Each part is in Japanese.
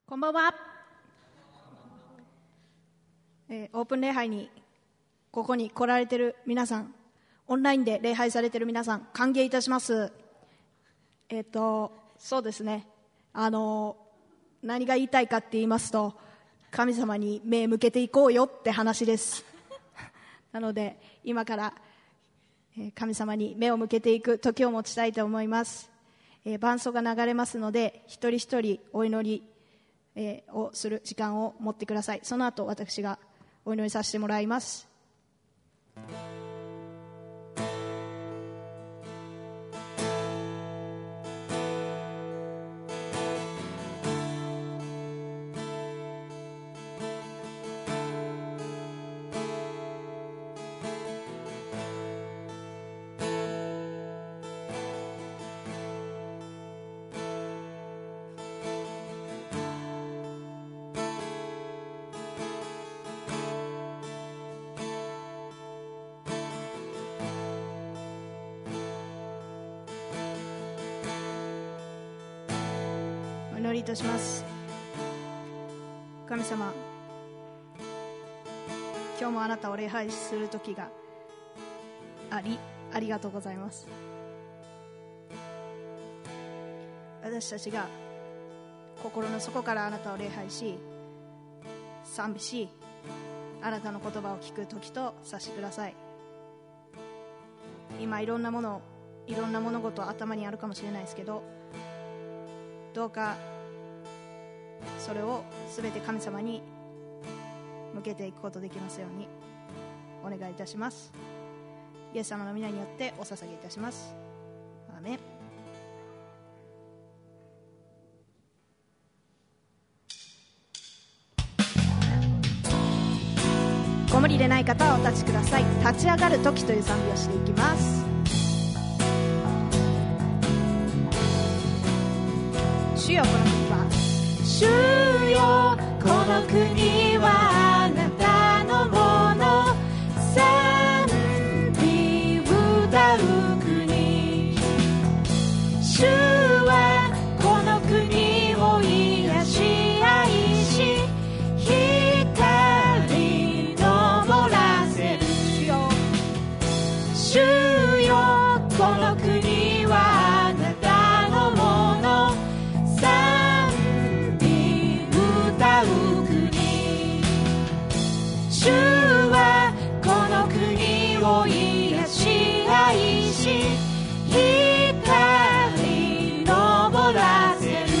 こんばんは。オープン礼拝にここに来られている皆さん、オンラインで礼拝されている皆さん、歓迎いたします。そうですね、何が言いたいかって言いますと、神様に目向けていこうよって話ですなので今から神様に目を向けていく時を持ちたいと思います。伴奏が流れますので、一人一人お祈りをする時間を持ってください。その後私がお祈りさせてもらいます。お祈りいたします。神様、今日もあなたを礼拝する時がありがとうございます。私たちが心の底からあなたを礼拝し、賛美し、あなたの言葉を聞く時とさせてください。今いろんな物事頭にあるかもしれないですけど、どうかそれをすべて神様に向けていくことできますようにお願いいたします。イエス様の皆によってお捧げいたします。アーメン。ご無理でない方はお立ちください。立ち上がる時という賛美をしていきます。主よ、この国は、主よ、この国はあなたのもの、賛美歌う国。主はこの国を癒し愛し、光昇らせる。主よ、この国はあなたのもの、主はこの国を癒し愛し、光昇らせる。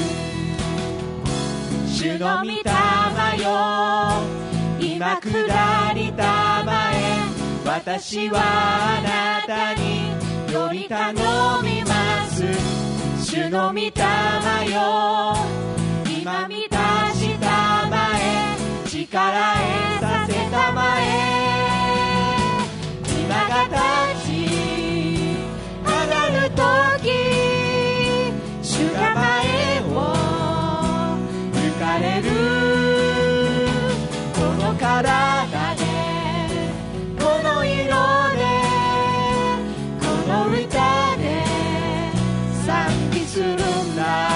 主の御霊よ、今下りたまえ、私はあなたにより頼みます。主の御霊よ、今満たしたまえ、力へさせたまえ、今が立ち上がるとき、主が前を行かれる。この体で、この色で、この歌で賛美するんだ。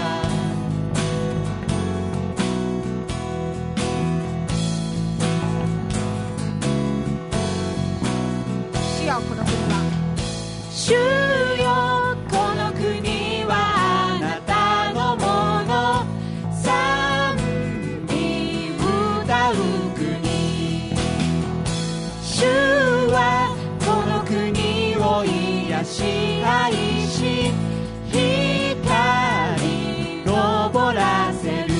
主よ、この国はあなたのもの、賛美歌う国。主はこの国を癒し愛し、光昇らせる。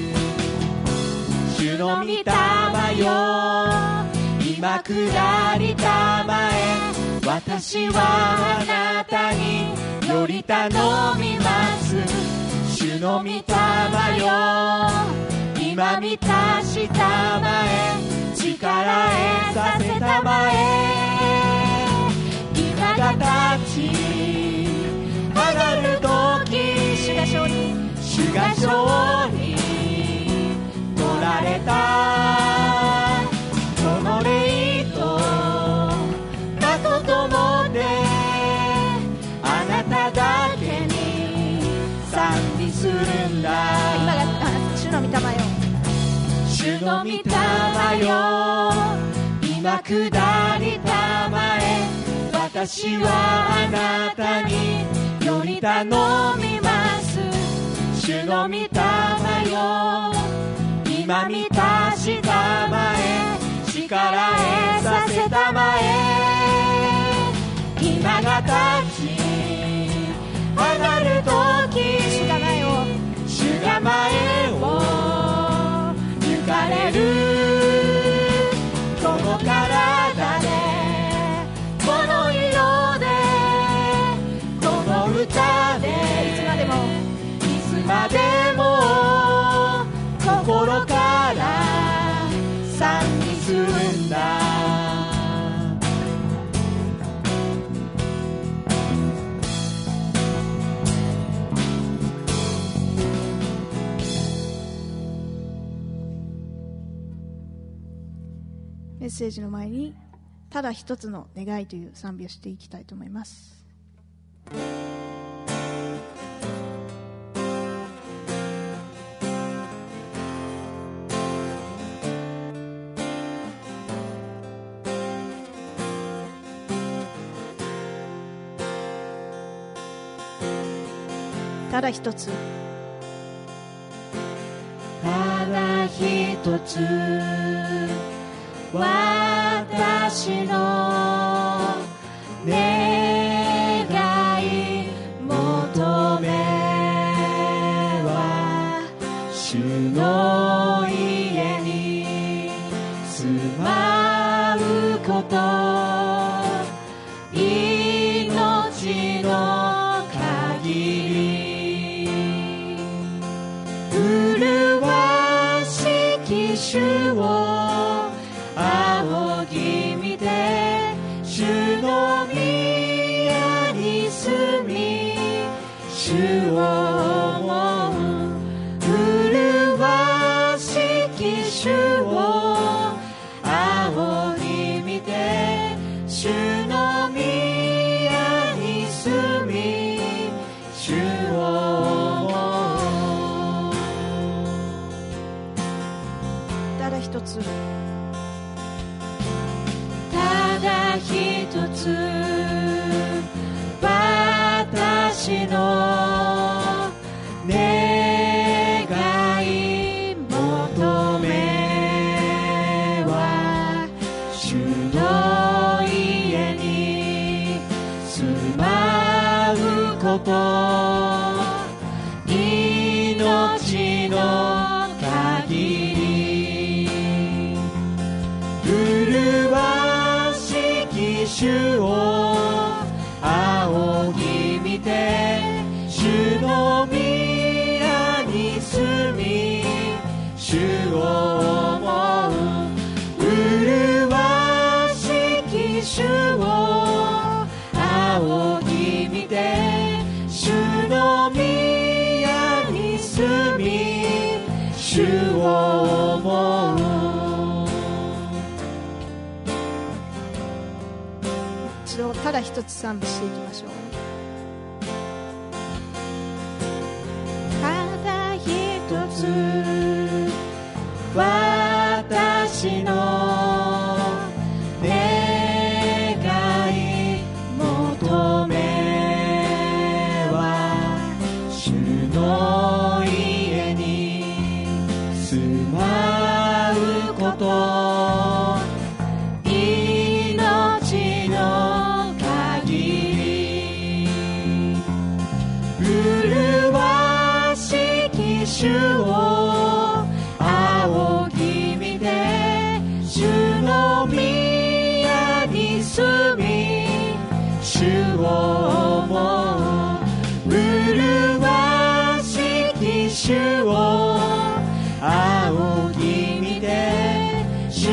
主の御霊よ、今下りたまえ、私はあなたにより頼みます。主の御霊よ、今満たしたまえ、力へさせたまえ、今が立ち上がるとき、主が勝利取られた。この霊とともで、あなただけに賛美するんだ。今が主のの御霊よ、 主の御霊よ、今下りたまえ、私はあなたにより頼みます。主の御霊よ、今満たしたまえ、力へさせたまえ、今が立ち上がるとき、 主が前を主が前を行かれる。この体でこの色でこの歌でいつまでもいつまでも心から賛美するんだ。 メッセージの前にただ一つの願いという賛美をしていきたいと思います。ただ一つ、 ただ一つ私の願い求めは、主の家に住まうこと、命の限り麗しき主を仰ぎ見て、主の宮に住み主を思う。麗しき主を仰ぎ見て、主の宮に住み主を思う。 ただ一つ、 ただ一つ私の願い求めは、主の家に住まうこと、命の限り麗しき主を仰ぎ見て、主の宮に住み主を思う。麗しき主を仰ぎ見て、主の宮に住み主を思う。 一度ただ一つ賛美していきましょう。 ただ一つ私の願い求めは、主の家に住まうこと、命の限り麗しき主を仰ぎ見て、主の宮に住み主を思う。麗しき主を仰ぎ見て、主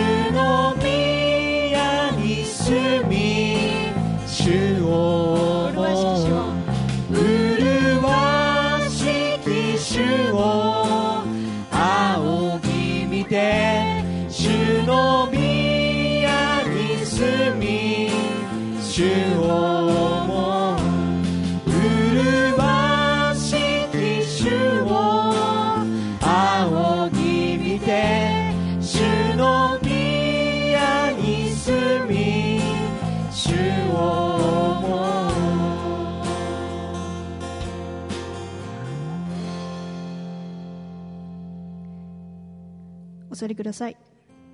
お座りください。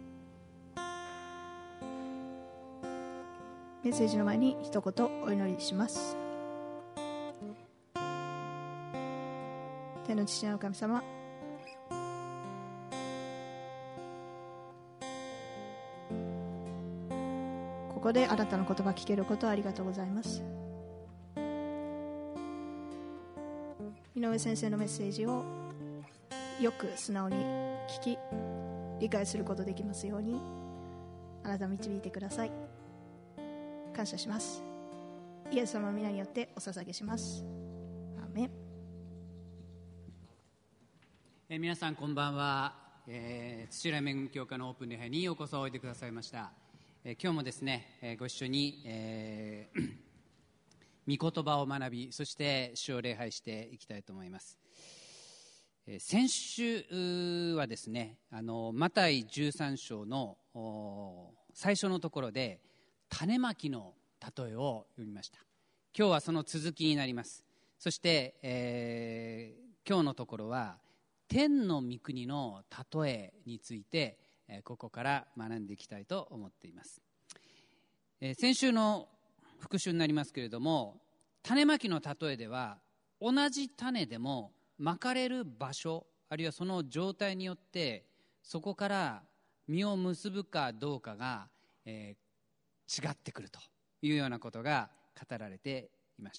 メッセージの前に一言お祈りします。天の父なる神様、ここであなたの言葉聞けることをありがとうございます。井上先生のメッセージをよく素直に聞き理解することできますようにあなた導いてください。感謝します。イエス様の皆によってお捧げします。アーメン。 皆さんこんばんは。土浦恵み教会のオープン礼拝にようこそおいでくださいました。今日もですね、ご一緒に、御言葉を学び、そして主を礼拝していきたいと思います。先週はですね、マタイ13章の最初のところで種まきの例えを読みました。今日はその続きになります。そして、今日のところは天の御国の例えについて、ここから学んでいきたいと思っています。先週の復習になりますけれども、種まきの例えでは同じ種でもまかれる場所あるいはその状態によってそこから実を結ぶかどうかが、違ってくるというようなことが語られていました。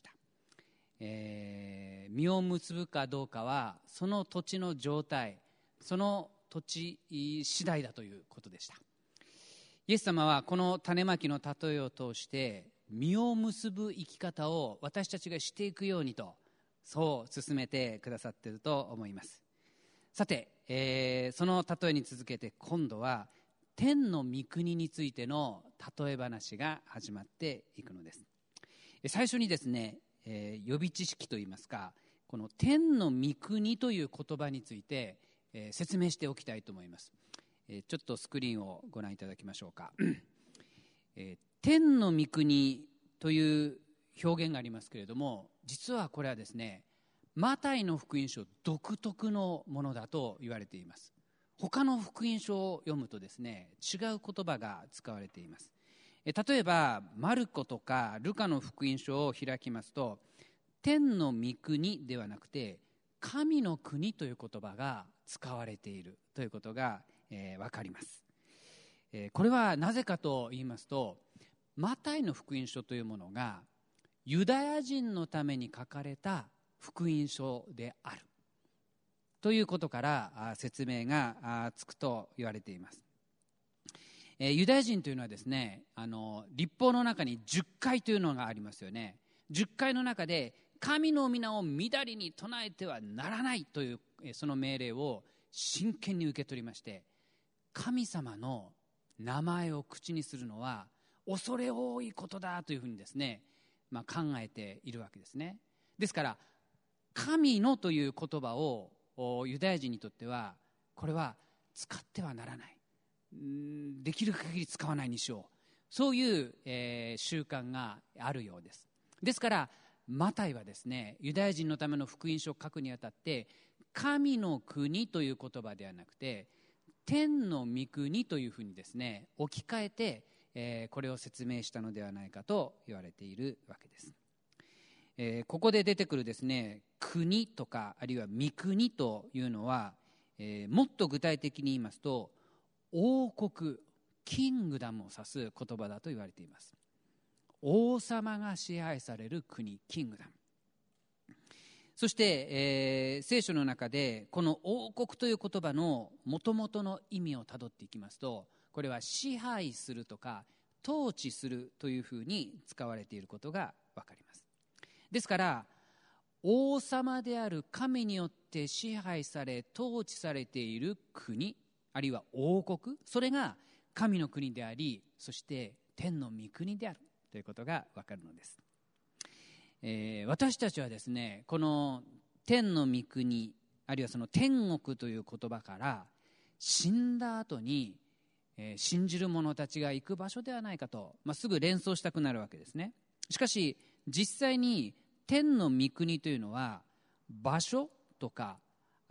実を結ぶかどうかはその土地の状態、その土地次第だということでした。イエス様はこの種まきの例えを通して実を結ぶ生き方を私たちがしていくようにとそう進めてくださっていると思います。さて、その例えに続けて今度は天の御国についての例え話が始まっていくのです。最初にですね、予備知識といいますか、この天の御国という言葉について、説明しておきたいと思います。ちょっとスクリーンをご覧いただきましょうか。天の御国という表現がありますけれども、実はこれはですね、マタイの福音書独特のものだと言われています。他の福音書を読むとですね、違う言葉が使われています。例えばマルコとかルカの福音書を開きますと、天の御国ではなくて神の国という言葉が使われているということが、分かります。これはなぜかと言いますと、マタイの福音書というものがユダヤ人のために書かれた福音書であるということから説明がつくと言われています。ユダヤ人というのはですね、律法の中に10回というのがありますよね。10回の中で神の皆をみだりに唱えてはならないというその命令を真剣に受け取りまして、神様の名前を口にするのは恐れ多いことだというふうにですね、考えているわけですね。ですから神のという言葉をユダヤ人にとってはこれは使ってはならない、できる限り使わないにしよう、そういう、習慣があるようです。ですからマタイはですね、ユダヤ人のための福音書を書くにあたって神の国という言葉ではなくて天の御国というふうにですね置き換えて、これを説明したのではないかと言われているわけです。ここで出てくるですね、国とかあるいは御国というのは、もっと具体的に言いますと王国、キングダムを指す言葉だと言われています。王様が支配される国、キングダム。そして、聖書の中でこの王国という言葉の元々の意味をたどっていきますと、これは支配するとか統治するというふうに使われていることがわかります。ですから王様である神によって支配され統治されている国あるいは王国、それが神の国であり、そして天の御国であるということがわかるのです。私たちはですね、この天の御国あるいはその天国という言葉から死んだ後に、信じる者たちが行く場所ではないかと、すぐ連想したくなるわけですね。しかし実際に天の御国というのは場所とかあ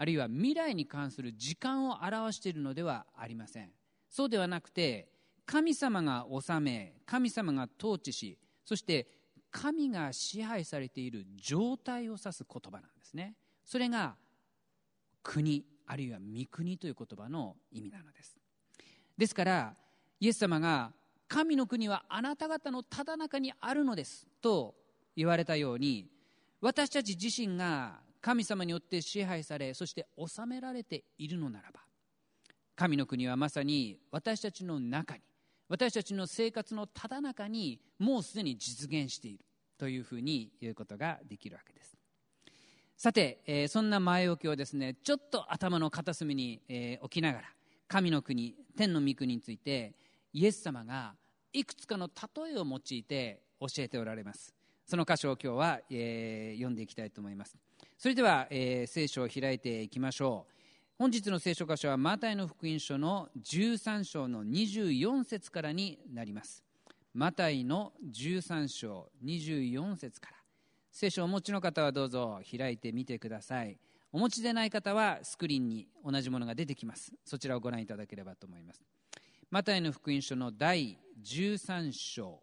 あるいは未来に関する時間を表しているのではありません。そうではなくて、神様が治め、神様が統治し、そして神が支配されている状態を指す言葉なんですね。それが国、あるいは御国という言葉の意味なのです。ですからイエス様が神の国はあなた方のただ中にあるのですと言われたように、私たち自身が神様によって支配され、そして治められているのならば、神の国はまさに私たちの中に、私たちの生活のただ中にもうすでに実現しているというふうに言うことができるわけです。さて、そんな前置きをですね、ちょっと頭の片隅に、置きながら、神の国、天の御国についてイエス様がいくつかの例えを用いて教えておられます。その箇所を今日は、読んでいきたいと思います。それでは、聖書を開いていきましょう。本日の聖書箇所はマタイの福音書の13章の24節からになります。マタイの13章24節から。聖書をお持ちの方はどうぞ開いてみてください。お持ちでない方はスクリーンに同じものが出てきます。そちらをご覧いただければと思います。マタイの福音書の第13章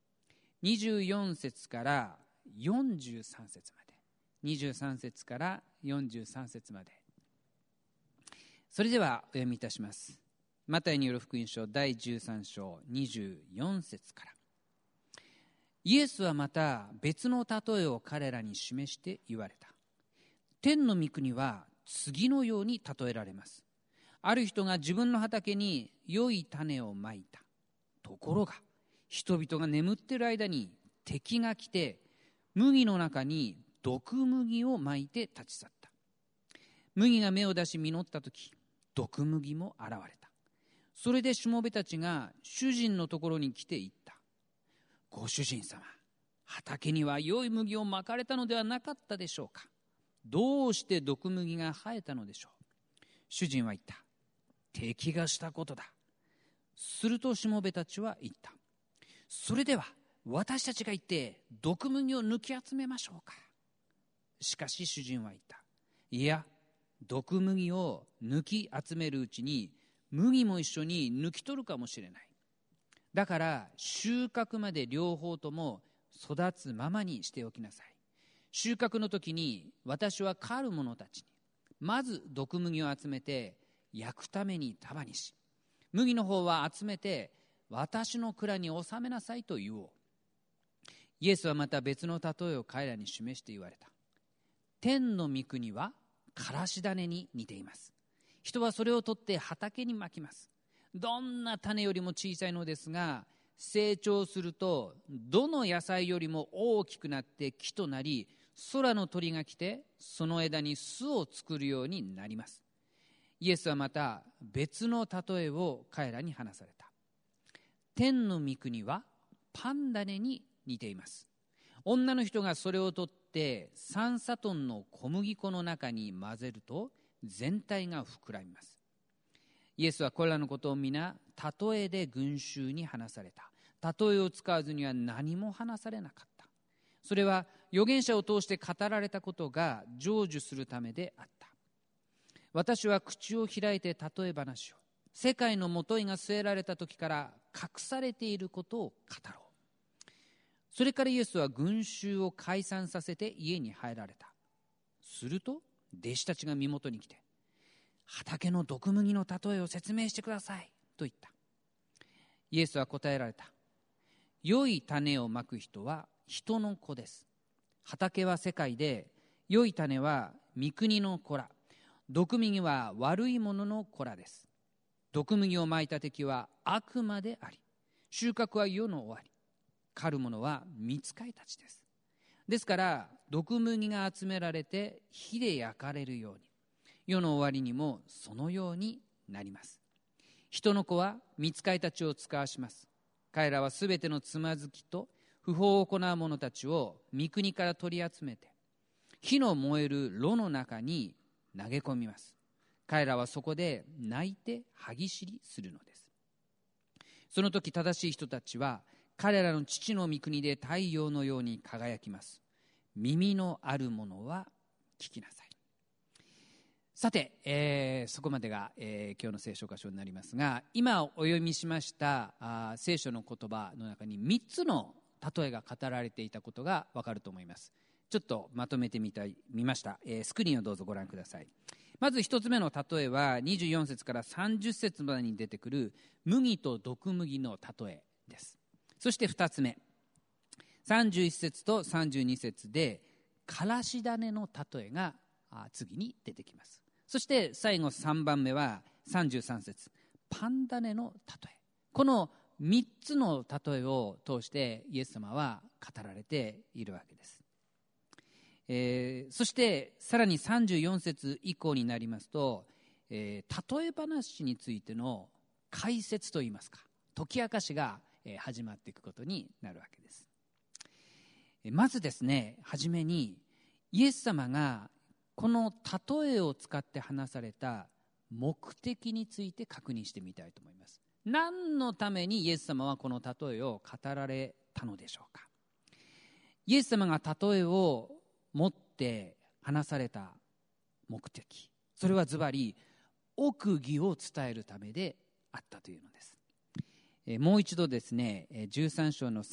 24節から43節まで、23節から43節まで。それではお読みいたします。マタイによる福音書第13章24節から。イエスはまた別の例えを彼らに示して言われた。天の御国は次のように例えられます。ある人が自分の畑に良い種をまいた。ところが人々が眠っている間に敵が来て麦の中に毒麦をまいて立ち去った。麦が芽を出し実ったとき、毒麦も現れた。それでしもべたちが主人のところに来て言った。ご主人様、畑には良い麦をまかれたのではなかったでしょうか。どうして毒麦が生えたのでしょう。主人は言った。敵がしたことだ。するとしもべたちは言った。それでは私たちが行って毒麦を抜き集めましょうか。しかし主人は言った。いや、毒麦を抜き集めるうちに麦も一緒に抜き取るかもしれない。だから収穫まで両方とも育つままにしておきなさい。収穫の時に私は狩る者たちにまず毒麦を集めて焼くために束にし、麦の方は集めて私の蔵に収めなさいと言おう。イエスはまた別の例えを彼らに示して言われた。天の御国はからし種に似ています。人はそれを取って畑にまきます。どんな種よりも小さいのですが、成長するとどの野菜よりも大きくなって木となり、空の鳥が来てその枝に巣を作るようになります。イエスはまた別の例えを彼らに話された。天の御国はパン種に似ています。女の人がそれを取って3サトンの小麦粉の中に混ぜると全体が膨らみます。イエスはこれらのことを皆例えで群衆に話された。例えを使わずには何も話されなかった。それは預言者を通して語られたことが成就するためであった。私は口を開いて例え話を、世界のもといが据えられた時から隠されていることを語ろう。それからイエスは群衆を解散させて家に入られた。すると弟子たちが身元に来て、畑の毒麦の例えを説明してくださいと言った。イエスは答えられた。良い種をまく人は人の子です。畑は世界で、良い種は御国の子ら、毒麦は悪い者の子らです。毒麦をまいた敵は悪魔であり、収穫は世の終わり、狩る者は御使いたちです。ですから毒麦が集められて火で焼かれるように、世の終わりにもそのようになります。人の子は御使いたちを使わします。彼らはすべてのつまずきと不法を行う者たちを御国から取り集めて、火の燃える炉の中に投げ込みます。彼らはそこで泣いて歯ぎしりするのです。その時正しい人たちは彼らの父の御国で太陽のように輝きます。耳のある者は聞きなさい。 さて、そこまでが、今日の聖書箇所になりますが、今お読みしました聖書の言葉の中に3つの例えが語られていたことがわかると思います。ちょっとまとめてみました。スクリーンをどうぞご覧ください。まず一つ目の例えは24節から30節までに出てくる麦と毒麦の例えです。そして二つ目、31節と32節でからし種の例えが次に出てきます。そして最後3番目は33節、パン種の例え。この3つの例えを通してイエス様は語られているわけです。そしてさらに34節以降になりますと、例え話についての解説といいますか、解き明かしが始まっていくことになるわけです。まずですね、初めにイエス様がこの例えを使って話された目的について確認してみたいと思います。何のためにイエス様はこの例えを語られたのでしょうか。イエス様が例えを持って話された目的、それはズバリ奥義を伝えるためであったというのです。もう一度ですね、13章の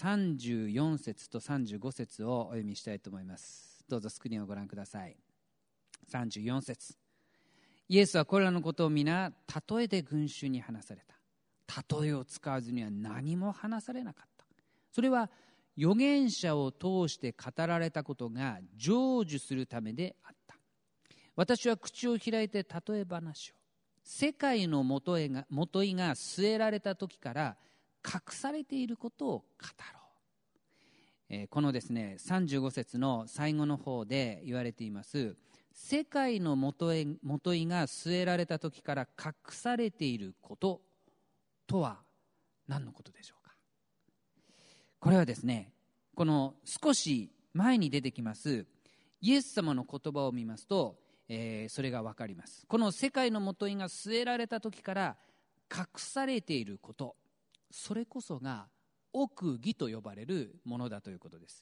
34節と35節をお読みしたいと思います。どうぞスクリーンをご覧ください。34節、イエスはこれらのことを皆例えで群衆に話された。例えを使わずには何も話されなかった。それは預言者を通して語られたことが成就するためであった。私は口を開いて例え話を、世界のもといが据えられた時から隠されていることを語ろう。このですね、35節の最後の方で言われています世界のもといが据えられた時から隠されていることとは何のことでしょうか。これはですね、この少し前に出てきますイエス様の言葉を見ますと、それが分かります。この世界のもといが据えられた時から隠されていること、それこそが奥義と呼ばれるものだということです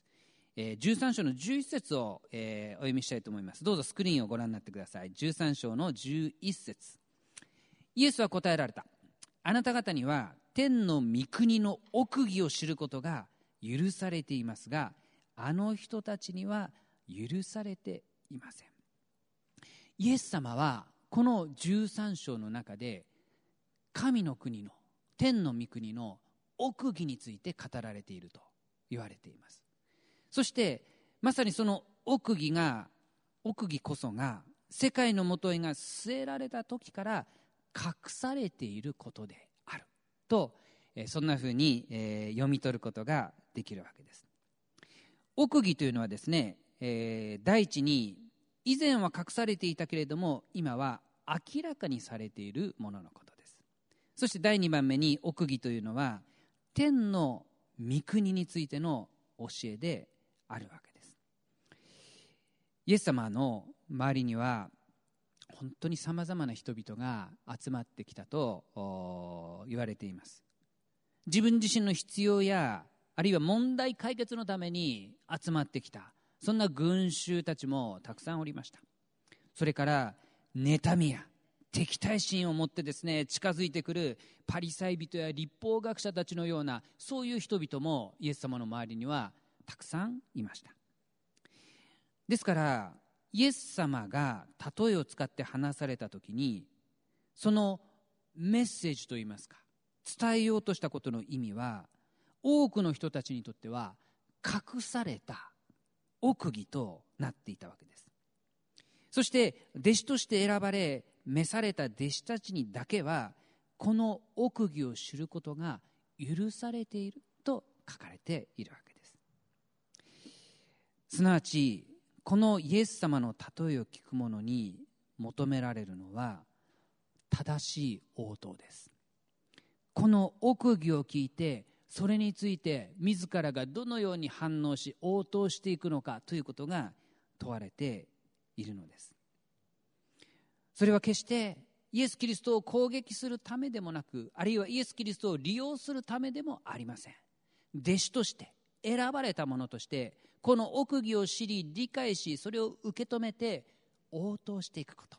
。13章の11節を、お読みしたいと思います。どうぞスクリーンをご覧になってください。13章の11節、イエスは答えられた。あなた方には天の御国の奥義を知ることが許されていますが、あの人たちには許されていません。イエス様はこの13章の中で神の国の天の御国の奥義について語られていると言われています。そしてまさにその奥義こそが世界のもといが据えられた時から隠されていることであると、そんなふうに、読み取ることができるわけです。奥義というのはですね、第一に以前は隠されていたけれども今は明らかにされているもののことです。そして第2番目に奥義というのは天の御国についての教えであるわけです。イエス様の周りには本当にさまざまな人々が集まってきたと言われています。自分自身の必要やあるいは問題解決のために集まってきた、そんな群衆たちもたくさんおりました。それから妬みや敵対心を持ってですね、近づいてくるパリサイ人や律法学者たちのようなそういう人々もイエス様の周りにはたくさんいました。ですからイエス様が例えを使って話された時に、そのメッセージといいますか、伝えようとしたことの意味は多くの人たちにとっては隠された奥義となっていたわけです。そして弟子として選ばれ召された弟子たちにだけはこの奥義を知ることが許されていると書かれているわけです。すなわちこのイエス様の例えを聞く者に求められるのは正しい応答です。この奥義を聞いてそれについて自らがどのように反応し応答していくのかということが問われているのです。それは決してイエス・キリストを攻撃するためでもなく、あるいはイエス・キリストを利用するためでもありません。弟子として選ばれた者としてこの奥義を知り理解し、それを受け止めて応答していくこと、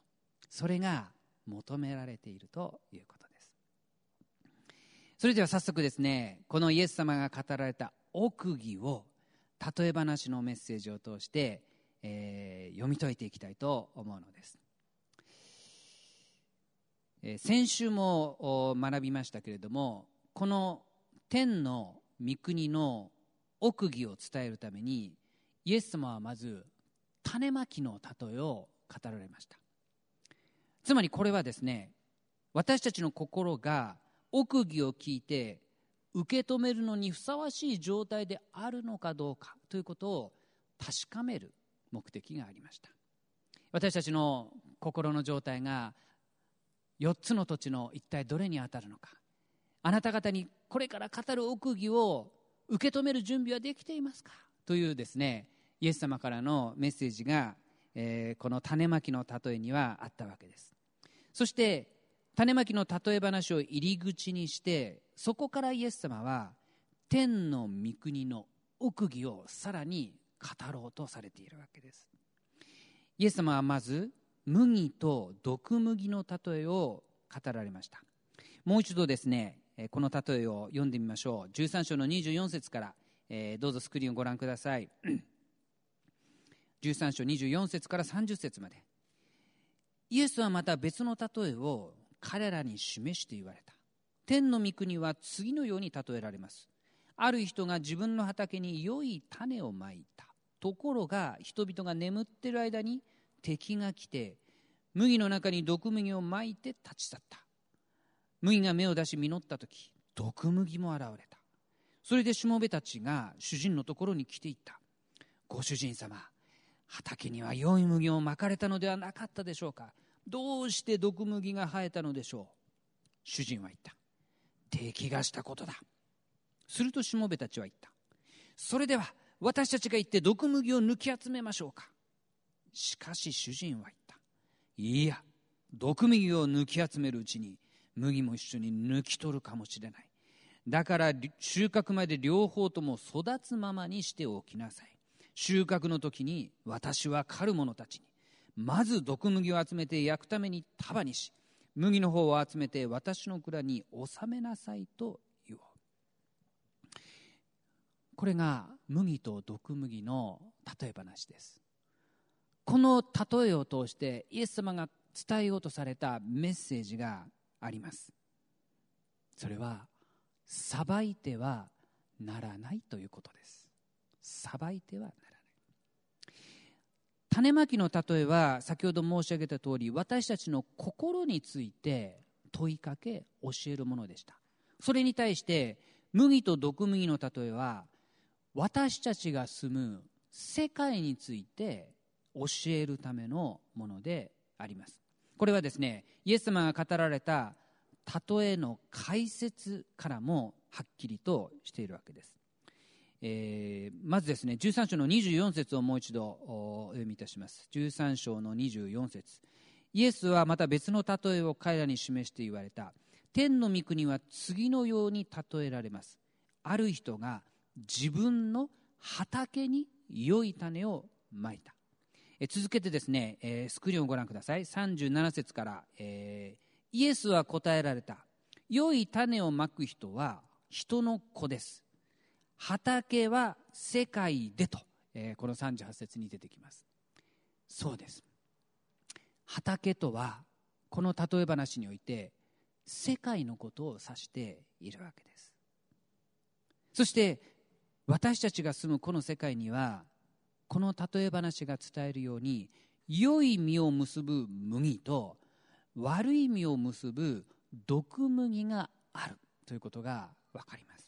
それが求められているということです。それでは早速ですね、このイエス様が語られた奥義を例え話のメッセージを通して、読み解いていきたいと思うのです。先週も学びましたけれども、この天の御国の奥義を伝えるためにイエス様はまず種まきの例えを語られました。つまりこれはですね、私たちの心が奥義を聞いて受け止めるのにふさわしい状態であるのかどうかということを確かめる目的がありました。私たちの心の状態が4つの土地の一体どれに当たるのか、あなた方にこれから語る奥義を受け止める準備はできていますかというですね、イエス様からのメッセージが、この種まきの例えにはあったわけです。そして種まきの例え話を入り口にして、そこからイエス様は天の御国の奥義をさらに語ろうとされているわけです。イエス様はまず麦と毒麦の例えを語られました。もう一度ですね、この例えを読んでみましょう。13章の24節から、どうぞスクリーンをご覧ください。13章24節から30節まで。イエスはまた別の例えを彼らに示して言われた。天の御国は次のように例えられます。ある人が自分の畑に良い種をまいた。ところが人々が眠っている間に敵が来て麦の中に毒麦をまいて立ち去った。麦が芽を出し実ったとき、毒麦も現れた。それでしもべたちが主人のところに来ていった。ご主人様、畑には良い麦をまかれたのではなかったでしょうか。どうして毒麦が生えたのでしょう。主人は言った。敵がしたことだ。するとしもべたちは言った。それでは私たちが行って毒麦を抜き集めましょうか。しかし主人は言った。いや、毒麦を抜き集めるうちに麦も一緒に抜き取るかもしれない。だから収穫まで両方とも育つままにしておきなさい。収穫の時に私は狩る者たちに、まず毒麦を集めて焼くために束にし、麦の方を集めて私の蔵に収めなさいと言おう。これが麦と毒麦の例え話です。この例えを通してイエス様が伝えようとされたメッセージがあります。それは裁いてはならないということです。裁いてはならない。種まきの例えは先ほど申し上げた通り、私たちの心について問いかけ教えるものでした。それに対して麦と毒麦の例えは私たちが住む世界について教えるためのものであります。これはですね、イエス様が語られた例えの解説からもはっきりとしているわけです。まずですね、13章の24節をもう一度お読みいたします。13章の24節。イエスはまた別の例えを彼らに示して言われた。天の御国は次のように例えられます。ある人が自分の畑に良い種をまいた。続けてですね、スクリーンをご覧ください。37節から、イエスは答えられた。良い種をまく人は人の子です。畑は世界でと、この38節に出てきます。そうです。畑とはこの例え話において世界のことを指しているわけです。そして私たちが住むこの世界にはこの例え話が伝えるように、良い実を結ぶ麦と悪い実を結ぶ毒麦があるということが分かります。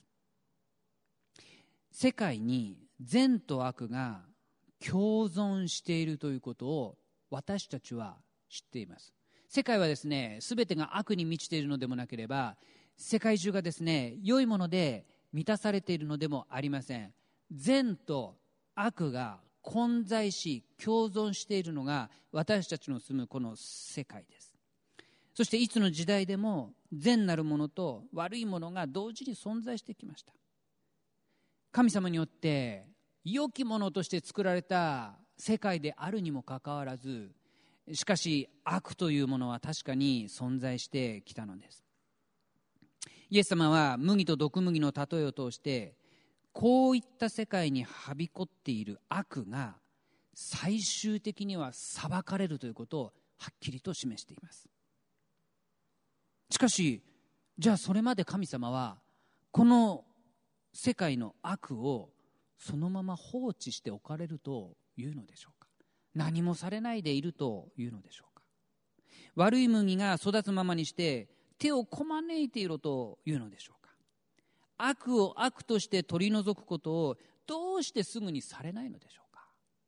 世界に善と悪が共存しているということを私たちは知っています。世界はですね、すべてが悪に満ちているのでもなければ、世界中がですね、良いもので満たされているのでもありません。善と悪が混在し共存しているのが私たちの住むこの世界です。そしていつの時代でも善なるものと悪いものが同時に存在してきました。神様によって良きものとして作られた世界であるにもかかわらず、 しかし悪というものは確かに存在してきたのです。イエス様は麦と毒麦の例えを通してこういった世界にはびこっている悪が最終的には裁かれるということをはっきりと示しています。しかしじゃあそれまで神様はこの世界の悪をそのまま放置しておかれるというのでしょうか。何もされないでいるというのでしょうか。悪い麦が育つままにして手をこまねいていろというのでしょうか。悪を悪として取り除くことをどうしてすぐにされないのでしょうか。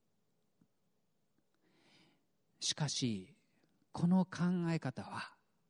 しかしこの考え方は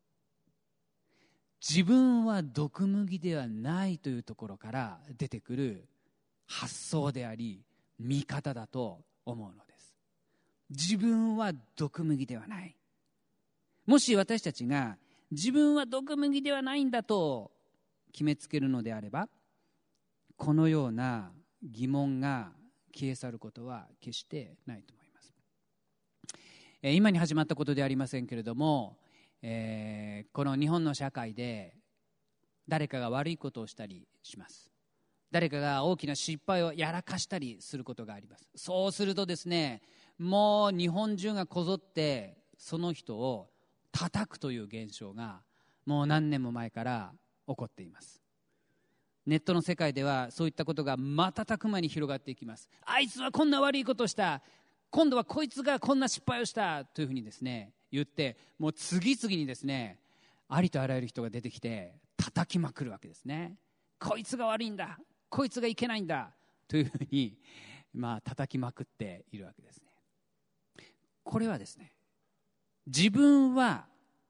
自分は毒麦ではないというところから出てくる発想であり見方だと思うのです。自分は毒麦ではない。もし私たちが自分は毒麦ではないんだと決めつけるのであれば、このような疑問が消え去ることは決してないと思います。今に始まったことではありませんけれども、この日本の社会で誰かが悪いことをしたりします。誰かが大きな失敗をやらかしたりすることがあります。そうするとですね、もう日本中がこぞってその人を叩くという現象がもう何年も前から起こっています。ネットの世界ではそういったことが瞬く間に広がっていきます。あいつはこんな悪いことをした、今度はこいつがこんな失敗をしたというふうにですね言って、もう次々にですねありとあらゆる人が出てきて叩きまくるわけですね。こいつが悪いんだ、こいつがいけないんだというふうに叩きまくっているわけですね。これはですね、自分は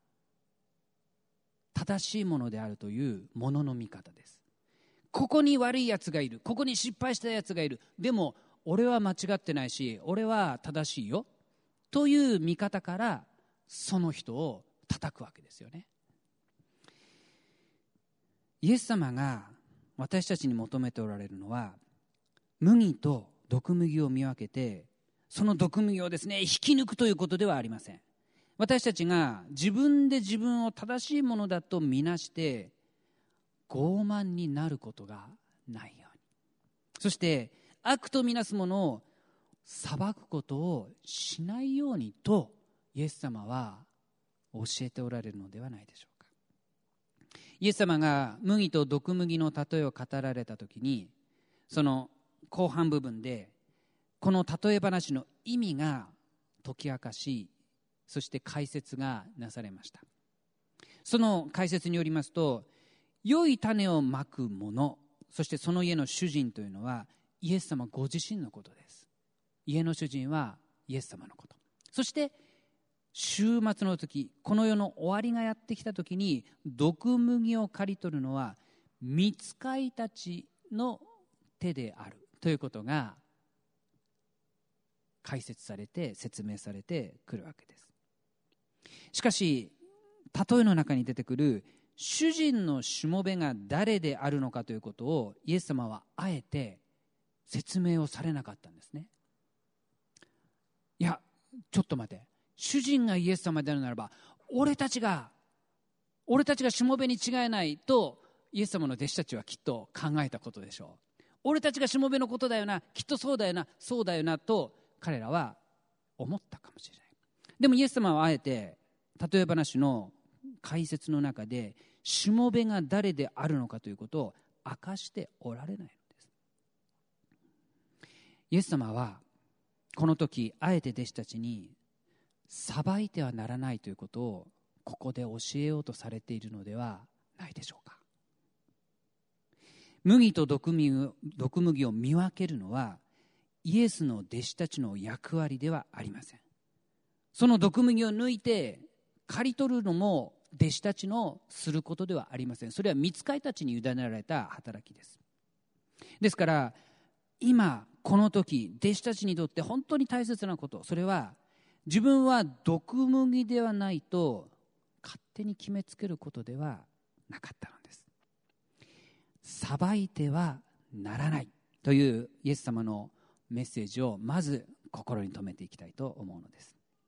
正しいものであるというものの見方です。ここに悪いやつがいる、ここに失敗したやつがいる、でも俺は間違ってないし俺は正しいよという見方からその人を叩くわけですよね。イエス様が私たちに求めておられるのは、麦と毒麦を見分けてその毒麦をですね引き抜くということではありません。私たちが自分で自分を正しいものだとみなして傲慢になることがないように、そして悪とみなすものを裁くことをしないようにとイエス様は教えておられるのではないでしょうか。イエス様が麦と毒麦の例えを語られたときに、その後半部分でこの例え話の意味が解き明かし、そして解説がなされました。その解説によりますと、良い種をまく者、そしてその家の主人というのはイエス様ご自身のことです。家の主人はイエス様のこと。そして終末の時、この世の終わりがやってきた時に毒麦を刈り取るのは御使いたちの手であるということが解説されて説明されてくるわけです。しかし例えの中に出てくる主人のしもべが誰であるのかということをイエス様はあえて説明をされなかったんですね。いやちょっと待て、主人がイエス様であるならば俺たちがしもべに違いないとイエス様の弟子たちはきっと考えたことでしょう。俺たちがしもべのことだよな、きっとそうだよな、そうだよなと彼らは思ったかもしれない。でもイエス様はあえて例え話の解説の中でしもべが誰であるのかということを明かしておられないのです。イエス様はこの時あえて弟子たちに裁いてはならないということをここで教えようとされているのではないでしょうか。麦と毒麦を見分けるのはイエスの弟子たちの役割ではありません。その毒麦を抜いて刈り取るのも弟子たちのすることではありません。それは御使いたちに委ねられた働きです。ですから今この時弟子たちにとって本当に大切なこと、それは自分は毒麦ではないと勝手に決めつけることではなかったのです。裁いてはならないというイエス様のメッセージをまず心に留めていきたいと思うのです。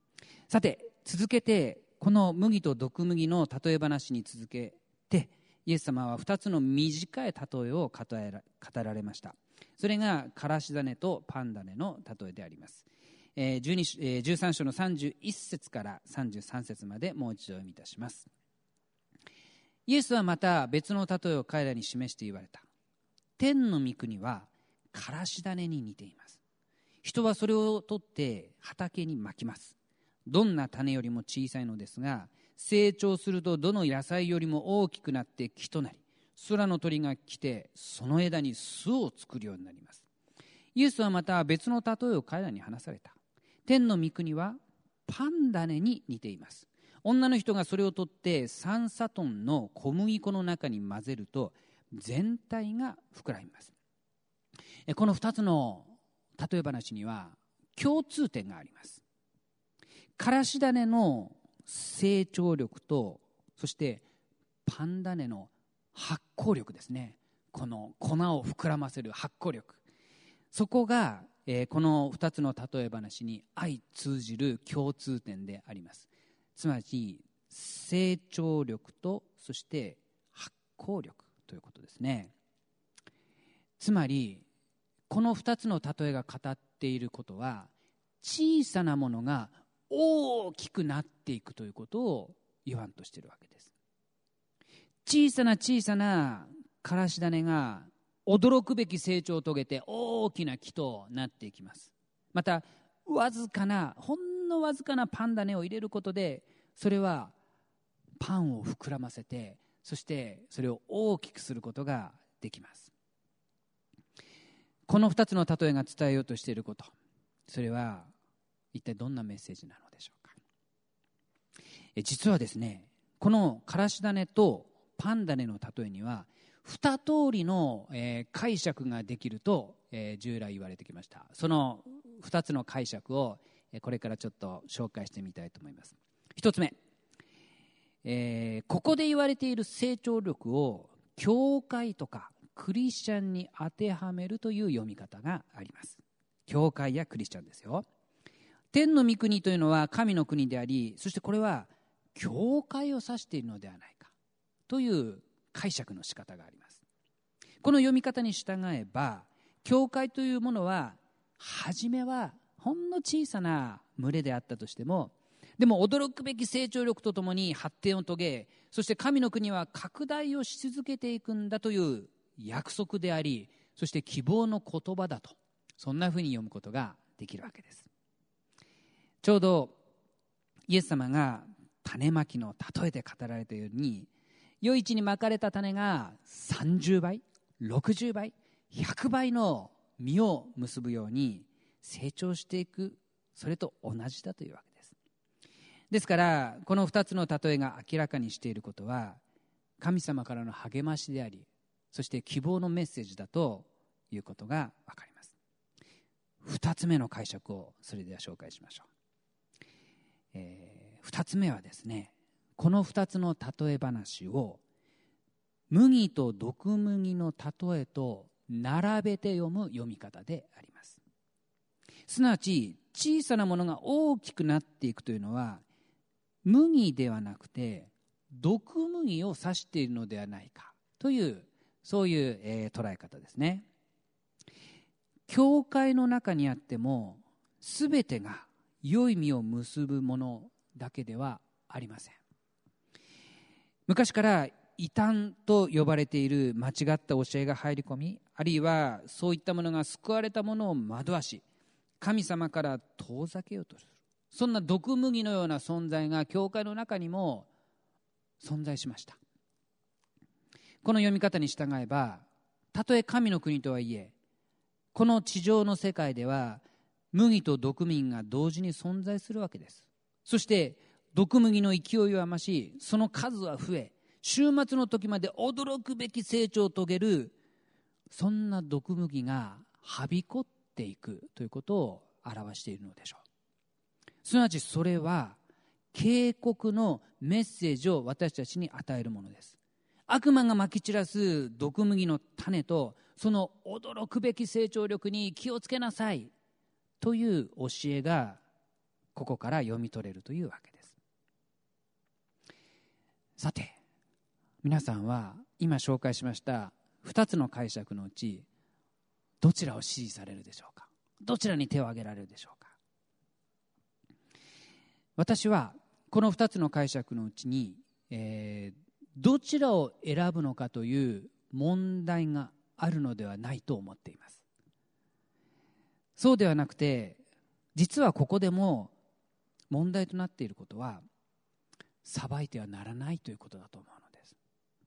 さて続けてこの麦と毒麦の例え話に続けてイエス様は2つの短い例えを語られました。それがからし種とパン種の例えであります。13章の31節から33節までもう一度読みいたします。イエスはまた別の例えを彼らに示して言われた。天の御国はからし種に似ています。人はそれを取って畑にまきます。どんな種よりも小さいのですが、成長するとどの野菜よりも大きくなって木となり、空の鳥が来てその枝に巣を作るようになります。イエスはまた別の例えを彼らに話された。天の御国はパン種に似ています。女の人がそれを取って3サトンの小麦粉の中に混ぜると全体が膨らみます。この2つの例え話には共通点があります。からし種の成長力と、そしてパン種の発酵力ですね。この粉を膨らませる発酵力、そこがこの2つの例え話に相通じる共通点であります。つまり成長力とそして発酵力ということですね。つまりこの2つの例えが語っていることは、小さなものが大きくなっていくということを言わんとしているわけです。小さなからし種が驚くべき成長を遂げて大きな木となっていきます。またほんのわずかなパン種を入れることで、それはパンを膨らませて、そしてそれを大きくすることができます。この2つの例えが伝えようとしていること、それは一体どんなメッセージなのでしょうか。実はですね、このからし種とパン種の例えには2通りの解釈ができると従来言われてきました。その2つの解釈をこれからちょっと紹介してみたいと思います。1つ目、ここで言われている成長力を教会とかクリスチャンに当てはめるという読み方があります。教会やクリスチャンですよ。天の御国というのは神の国であり、そしてこれは教会を指しているのではないかという解釈の仕方があります。この読み方に従えば、教会というものは初めはほんの小さな群れであったとしても、でも驚くべき成長力とともに発展を遂げ、そして神の国は拡大をし続けていくんだという約束であり、そして希望の言葉だと、そんなふうに読むことができるわけです。ちょうどイエス様が種まきの例えで語られたように、余市にまかれた種が30倍、60倍、100倍の実を結ぶように成長していく、それと同じだというわけです。ですからこの2つの例えが明らかにしていることは、神様からの励ましであり、そして希望のメッセージだということがわかります。2つ目の解釈をそれでは紹介しましょう。2つ目はですね、この2つの例え話を麦と毒麦の例えと並べて読む読み方であります。すなわち小さなものが大きくなっていくというのは、麦ではなくて毒麦を指しているのではないかという、そういう、捉え方ですね。教会の中にあっても全てが良い実を結ぶものだけではありません。昔から異端と呼ばれている間違った教えが入り込み、あるいはそういったものが救われたものを惑わし、神様から遠ざけようとする、そんな毒麦のような存在が教会の中にも存在しました。この読み方に従えば、たとえ神の国とはいえ、この地上の世界では麦と毒麦が同時に存在するわけです。そして毒麦の勢いは増し、その数は増え、終末の時まで驚くべき成長を遂げる、そんな毒麦がはびこっていくということを表しているのでしょう。すなわちそれは警告のメッセージを私たちに与えるものです。悪魔がまき散らす毒麦の種と、その驚くべき成長力に気をつけなさいという教えがここから読み取れるというわけです。さて、皆さんは今紹介しました2つの解釈のうちどちらを支持されるでしょうか。どちらに手を挙げられるでしょうか。私はこの2つの解釈のうちに、どちらを選ぶのかという問題があるのではないと思っています。そうではなくて、実はここでも問題となっていることは、裁いてはならないということだと思うのです。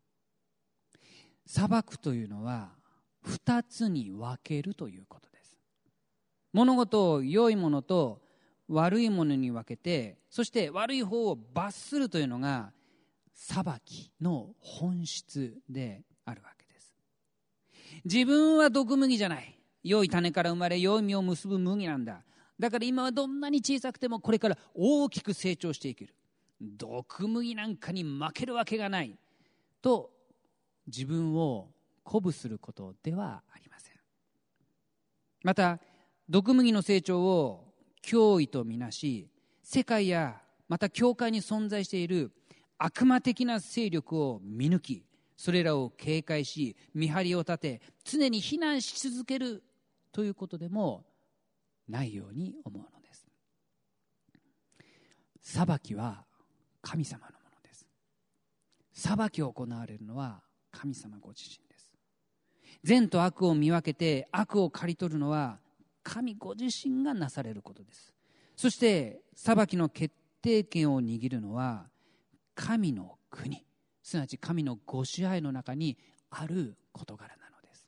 裁くというのは2つに分けるということです。物事を良いものと悪いものに分けて、そして悪い方を罰するというのが裁きの本質であるわけです。自分は毒麦じゃない、良い種から生まれ良い実を結ぶ麦なんだ。だから今はどんなに小さくてもこれから大きく成長していける、毒麦なんかに負けるわけがないと自分を鼓舞することではありません。また毒麦の成長を脅威とみなし、世界やまた教会に存在している悪魔的な勢力を見抜き、それらを警戒し見張りを立て常に非難し続けるということでもないように思うのです。裁きは神様のものです。裁きを行われるのは神様ご自身です。善と悪を見分けて悪を刈り取るのは神ご自身がなされることです。そして裁きの決定権を握るのは神の国、すなわち神のご支配の中にある事柄なのです。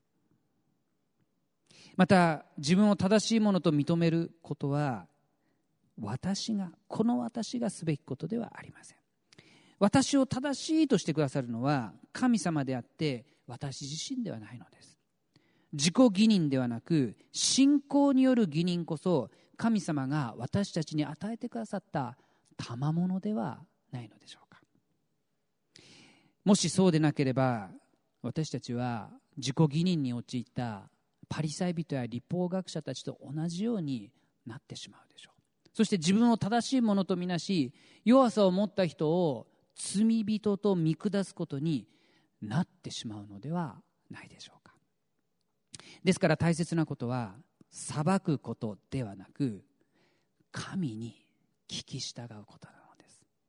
また自分を正しいものと認めることはこの私がすべきことではありません。私を正しいとしてくださるのは神様であって私自身ではないのです。自己義認ではなく信仰による義認こそ神様が私たちに与えてくださった賜物ではないのでしょうか。もしそうでなければ私たちは自己義認に陥ったパリサイ人や律法学者たちと同じようになってしまうでしょう。そして自分を正しいものとみなし、弱さを持った人を罪人と見下すことになってしまうのではないでしょうか。ですから大切なことは裁くことではなく神に聞き従うことなの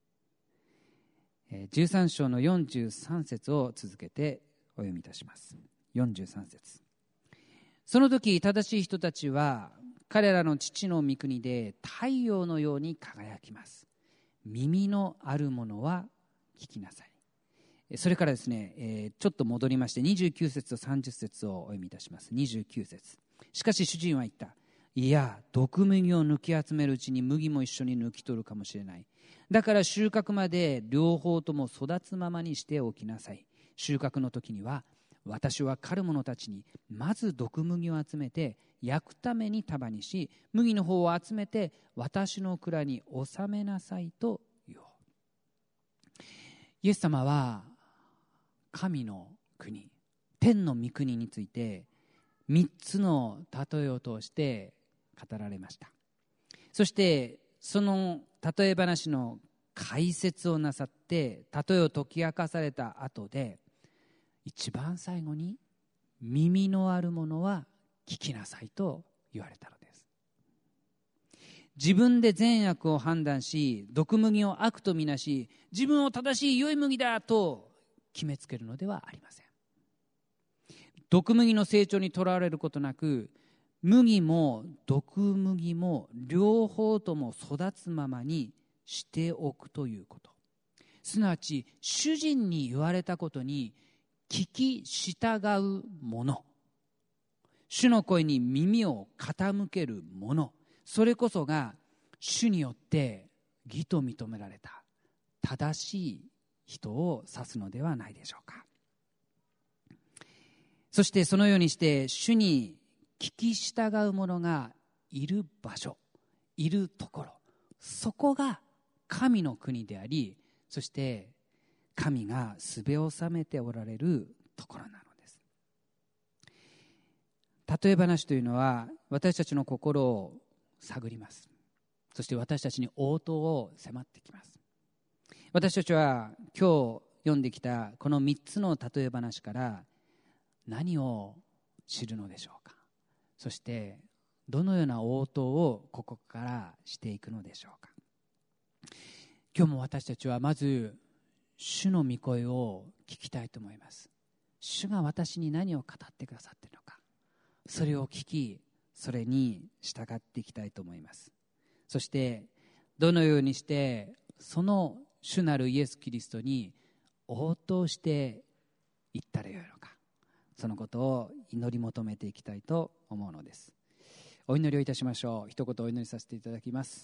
です。13章の43節を続けてお読みいたします。43節。その時正しい人たちは彼らの父の御国で太陽のように輝きます。耳のあるものは聞きなさい。それからですね、ちょっと戻りまして29節と30節をお読みいたします。29節。しかし主人は言った。いや、毒麦を抜き集めるうちに麦も一緒に抜き取るかもしれない。だから収穫まで両方とも育つままにしておきなさい。収穫の時には私は狩る者たちにまず毒麦を集めて焼くために束にし、麦の方を集めて私の蔵に収めなさいと言おう。イエス様は神の国、天の御国について3つの例えを通して語られました。そしてその例え話の解説をなさって例えを解き明かされた後で、一番最後に耳のあるものは聞きなさいと言われたのです。自分で善悪を判断し、毒麦を悪とみなし、自分を正しい良い麦だと決めつけるのではありません。毒麦の成長にとらわれることなく、麦も毒麦も両方とも育つままにしておくということ、すなわち主人に言われたことに聞き従うもの、主の声に耳を傾けるもの、それこそが主によって義と認められた正しい人を指すのではないでしょうか。そしてそのようにして主に聞き従う者がいる場所、いるところ、そこが神の国であり、そして神がすべを収めておられるところなのです。例え話というのは私たちの心を探ります。 そして私たちに応答を迫ってきます。私たちは今日読んできたこの3つの例え話から何を知るのでしょうか。そしてどのような応答をここからしていくのでしょうか。今日も私たちはまず主の御声を聞きたいと思います。主が私に何を語ってくださっているのか、それを聞き、それに従っていきたいと思います。そしてどのようにしてその主なるイエス・キリストに応答していったらよいのか、そのことを祈り求めていきたいと思うのです。お祈りをいたしましょう。一言お祈りさせていただきます。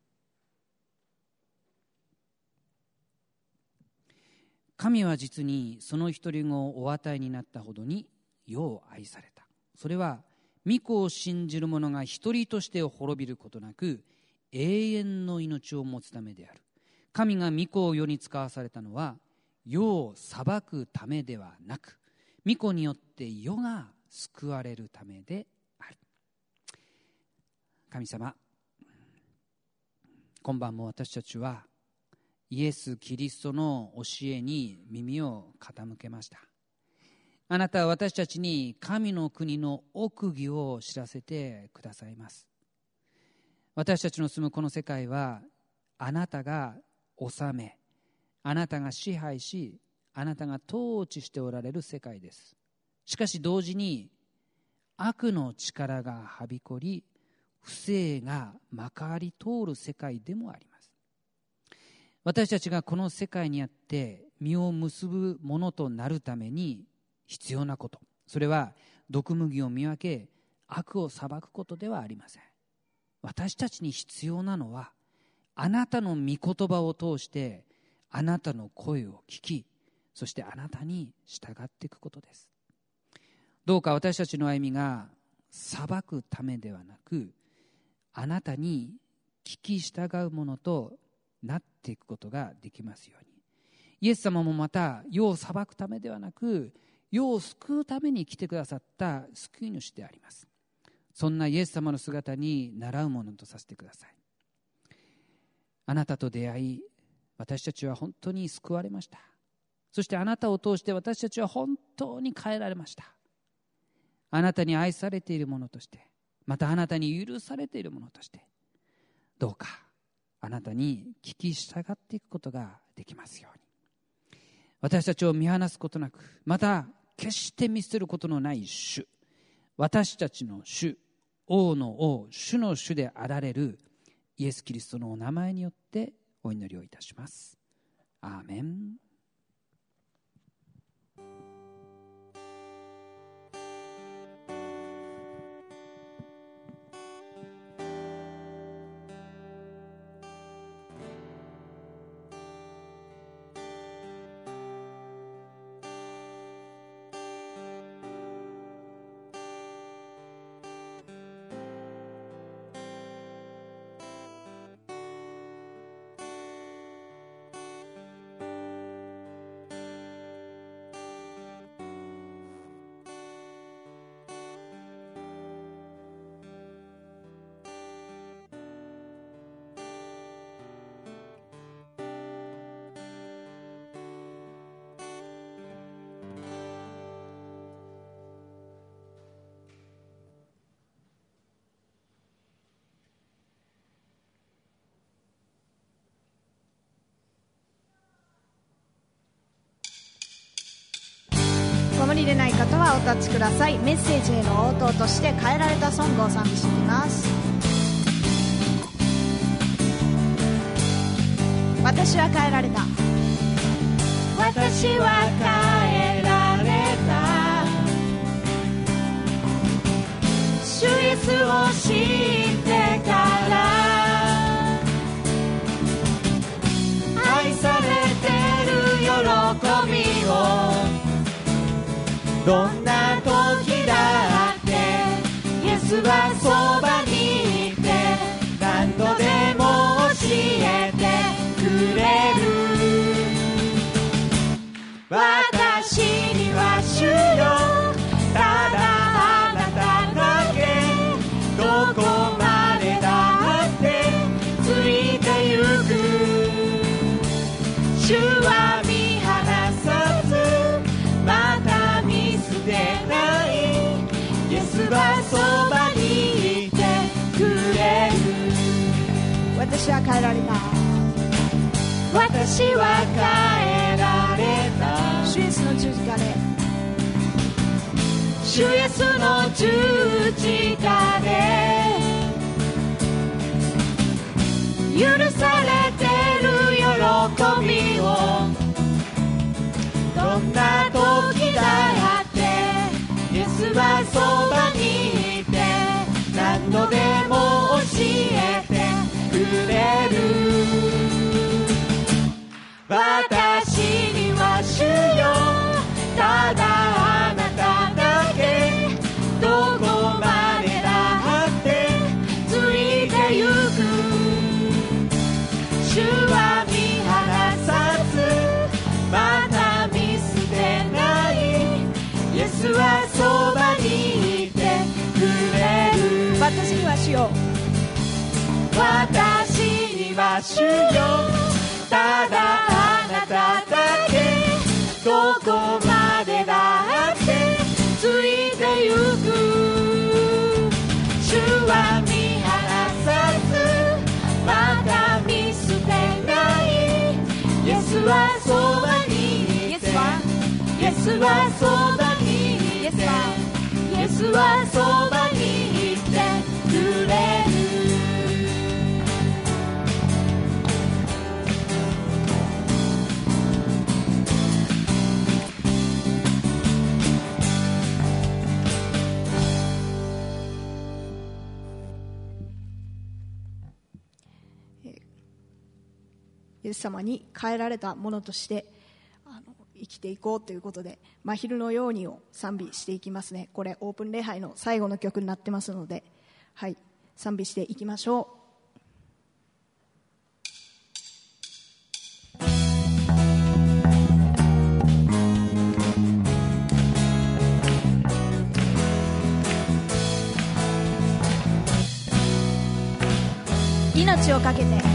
神は実にその一人子をお与えになったほどに世を愛された。それは御子を信じる者が一人として滅びることなく永遠の命を持つためである。神が御子を世に使わされたのは世を裁くためではなく、御子によって世が救われるためである。神様、今晩も私たちはイエス・キリストの教えに耳を傾けました。あなたは私たちに神の国の奥義を知らせてくださいます。私たちの住むこの世界はあなたが治め、あなたが支配し、あなたが統治しておられる世界です。しかし同時に悪の力がはびこり、不正がまかり通る世界でもあります。私たちがこの世界にあって実を結ぶものとなるために必要なこと、それは毒麦を見分け悪を裁くことではありません。私たちに必要なのはあなたの御言葉を通してあなたの声を聞き、そしてあなたに従っていくことです。どうか私たちの歩みが裁くためではなく、あなたに聞き従うものとなっていくことができますように。イエス様もまた世を裁くためではなく、世を救うために来てくださった救い主であります。そんなイエス様の姿に倣うものとさせてください。あなたと出会い、私たちは本当に救われました。そしてあなたを通して私たちは本当に変えられました。あなたに愛されているものとして、またあなたに許されているものとして、どうかあなたに聞き従っていくことができますように。私たちを見放すことなく、また決して見捨てることのない主、私たちの主、王の王、主の主であられるイエス・キリストのお名前によってお祈りをいたします。アーメン。 ご無理でない方はお立ちください。メッセージへの応答として変えられたソングを賛美していきます。私は変えられた。 私は変えられた。主イエスを知ってから愛されてる喜びをどんな時だってイエスはそばにいて何度でも教えてくれる。私には主よただあなただけ、どこまでだって私は変えられた。 私は変えられた。 主イエスの十字架で、 主イエスの十字架で許されてる喜びを、どんな時だってイエスはそばにいて、何度でも教えてくれる。私には主よ、ただあなただけ、どこまでだってついてゆく。主は見放さず、また見捨てない。イエスはそばにいてくれる。 私には主よ、 私には主よ、ただあなただけ、どこまでだってついてゆく。主は見放さず、また見捨てない。イエスはそばにいて、イエスはそばにいて、イエスはそばにいてくれる。 イエス様に変えられたものとして生きていこうということで、真昼のようにを賛美していきますね。これオープン礼拝の最後の曲になってますので、はい、賛美していきましょう。命をかけて、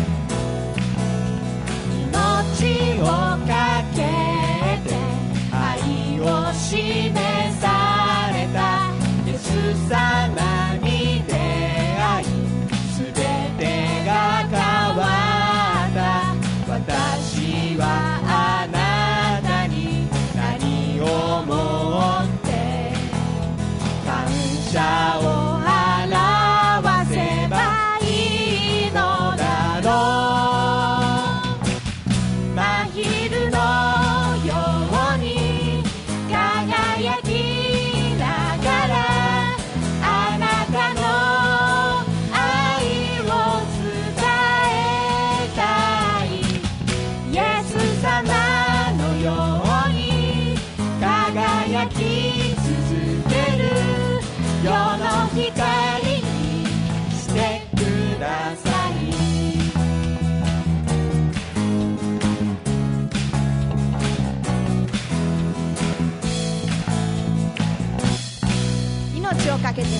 命をかけて愛を示された。イエス様に出会い、すべてが変わった。私はあなたに何をもって感謝を表せばいいのだろう。昼のように輝きながら、あなたの愛を伝えたい。イエス様のように輝き続ける世の光にしてください。 命をかけて、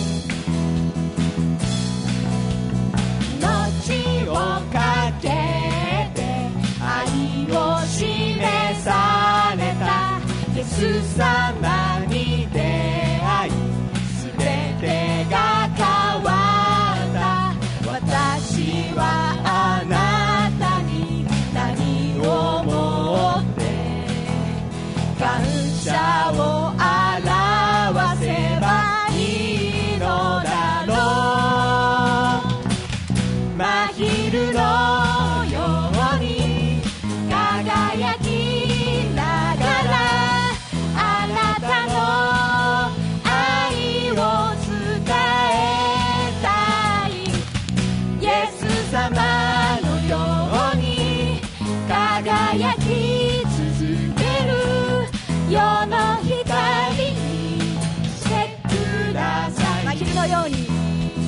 命をかけて愛を示された。イエス様に出会い、すべてが変わった。私はあなたに何をもって感謝を表せばいいのだろう。真昼のように輝きながら、あなたの愛を伝えたい。イエス様のように輝き続ける世の光にしてください。 真昼のように、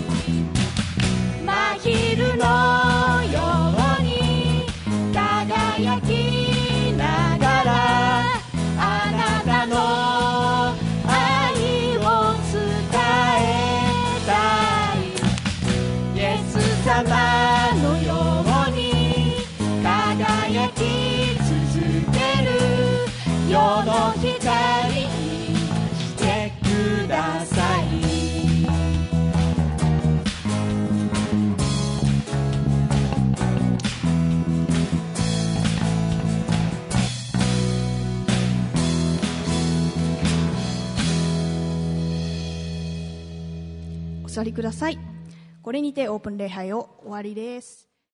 真昼のように輝きながら、あなたの愛を伝えたい。イエス様のように輝き続ける世の光にしてください。 座りください。これにてオープン礼拝を終わりです。